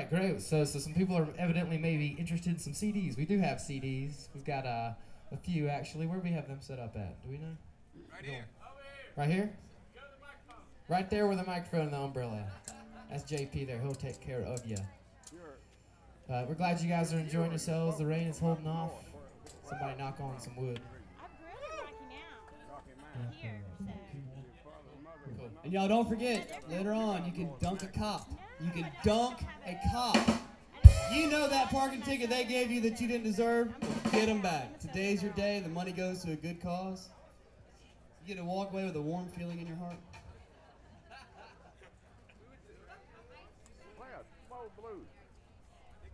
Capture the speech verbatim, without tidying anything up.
right, great. So, so some people are evidently maybe interested in some C Ds. We do have C Ds. We've got uh, a few actually. Where do we have them set up at? Do we know? Right here. Right here? Go to the microphone. Right there with the microphone and the umbrella. That's J P there. He'll take care of you. Uh, we're glad you guys are enjoying yourselves. The rain is holding off. Somebody knock on some wood. I'm really rocking out here, so. Cool. And y'all don't forget, later on, you can dunk a cop. You can dunk a cop. You know that parking ticket they gave you that you didn't deserve? Get them back. Today's your day. The money goes to a good cause. You get to walk away with a warm feeling in your heart.